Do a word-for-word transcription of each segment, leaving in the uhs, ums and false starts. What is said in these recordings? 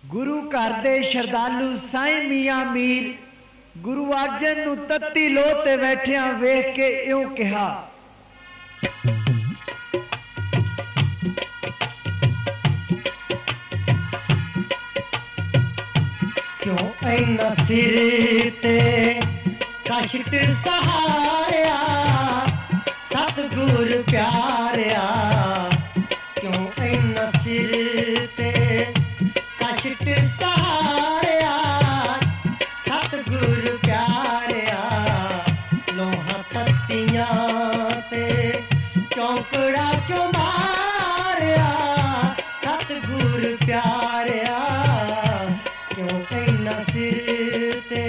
ਗੁਰੂ ਘਰ ਦੇ ਸ਼ਰਧਾਲੂ ਸਾਈਂ ਮੀਆਂ ਮੀਰ ਗੁਰੂ ਅਰਜਨ ਨੂੰ ਤੱਤੀ ਲੋਹ ਤੇ ਬੈਠਿਆਂ ਵੇਖ ਕੇ ਇਉਂ ਕਿਹਾ, ਕਿਉਂ ਐਨਾ ਸਿਰ ਤੇ ਕਸ਼ਟ ਸਹਾਰਿਆ ਸਤਿਗੁਰ ਪਿਆਰਿਆ, ਕਿਉਂ ਐਨਾ ਸਿਰ ਤੇ ਕਸ਼ਟ ਸਹਾਰਿਆ ਸਤਿਗੁਰ ਪਿਆਰਿਆ, ਲੋਹਾਂ ਤੱਤੀਆਂ ਤੇ ਚੌਂਕੜਾ ਕਿਉਂ ਮਾਰਿਆ ਸਤਿਗੁਰ ਪਿਆਰਿਆ, ਕਿਉਂ ਐਨਾ ਸਿਰ ਤੇ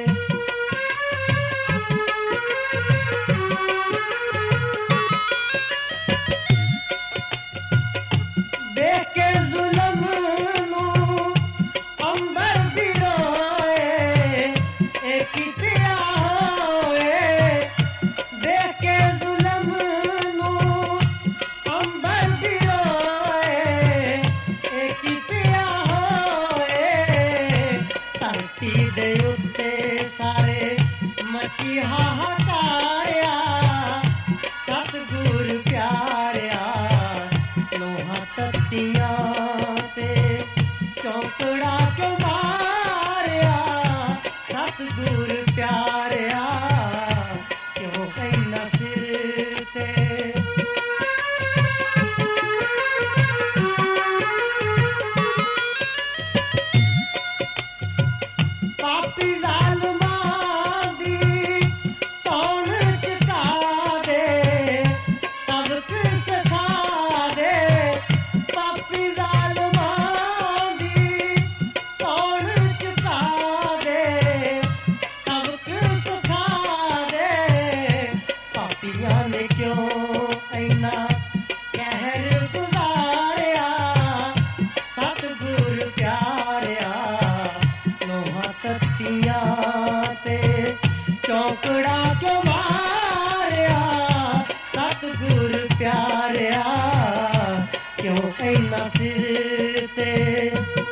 ਦੇਖ ਕੇ ਜ਼ੁਲਮ ਨੂੰ ਅੰਬਰ ਵੀ ਰੋਏ, ਇਹ ਕੀ ਪਿਆ ਹੋਏ, ਦੇਖ ਕੇ ਜ਼ੁਲਮ ਨੂੰ ਅੰਬਰ ਵੀ ਰੋਏ, ਇਹ ਕੀ ਪਿਆ ਹੋਏ, ਧਰਤੀ ਦੇ ਉੱਤੇ ਸਾਰੇ ਮਚੀ ਹਾਹਾਕਾਰਿਆ ਸਤਿਗੁਰ ਪਿਆਰਿਆ, ਲੋਹਾਂ ਤੱਤੀਆਂ ਤੇ ਚੌਂਕੜਾ ਕਿਉਂ ਮਾਰਿਆ ਸਤਿਗੁਰ ਪਿਆਰਿਆ, ਕਿਉਂ ਐਨਾ ਸਿਰ ਤੇ ਪਾਪੀ ਜ਼ਾਲਮਾਂ ਦੀ ਧੌਣ ਚੁਕਾ ਦੇ, ਸਬਕ ਸਿਖਾ ਦੇ, ਪਾਪੀ ਜ਼ਾਲਮਾਂ ਦੀ ਧੌਣ ਚੁਕਾ ਦੇ, ਸਬਕ ਸਿਖਾ ਦੇ, ਪਾਪੀਆਂ ਨੇ ਕਿਉਂ ਐਨਾ ਕਹਿਰ ਗੁਜ਼ਾਰਿਆ ਸਤਿਗੁਰ ਪਿਆਰਿਆ, ਲੋਹਾਂ ਤੱਤੀਆਂ ਤੇ ਚੌਂਕੜਾ ਕਿਉਂ ਮਾਰਿਆ ਸਤਿਗੁਰ ਪਿਆਰਿਆ, ਕਿਉਂ ਐਨਾ ਸਿਰ ਤੇ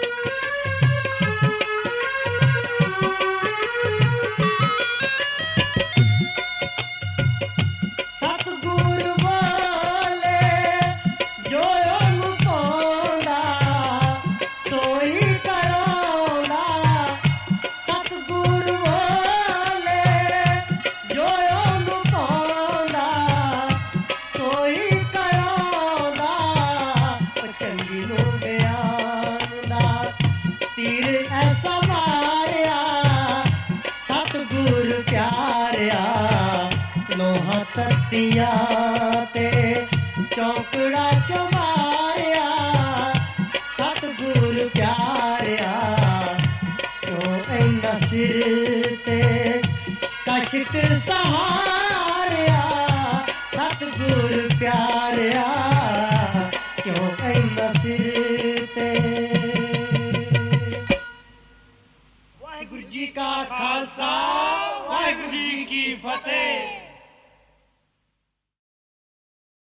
ਸਤਿਗੁਰ ਬੋਲੇ ਜੋ ਉਹਨੂੰ ਪਾਉਂਦਾ ਸੋਈ ਕਰਾਉਂਦਾ, ਸਤਿਗੁਰ ਬੋਲੇ ਜੋ ਉਹਨੂੰ ਪਾਉਂਦਾ ਸੋਈ ਕਰਾਉਂਦਾ, ਚੰਗੀ ਨੂੰ ਬਿਆਨ ਦਾ ਤੀਰ ਐਸਾ ਮਾਰਿਆ ਸਤਿਗੁਰ ਪਿਆਰਿਆ, ਲੋਹਾਂ ਤੱਤੀਆਂ ਤੇ ਚੌਂਕੜਾ ਕਿਉਂ ਮਾਰਿਆ ਸਤਿਗੁਰ ਪਿਆਰਿਆ, ਕਿਉਂ ਐਨਾ ਸਿਰ ਤੇ ਕਸ਼ਟ ਸਹਾਰਿਆ ਸਤਿਗੁਰ ਪਿਆਰਿਆ, ਕਿਉਂ ਐਨਾ ਸਿਰ ਤੇ। ਵਾਹਿਗੁਰੂ ਜੀ ਕਾ ਖਾਲਸਾ, ਵਾਹਿਗੁਰੂ ਜੀ ਕੀ ਫਤਿਹ।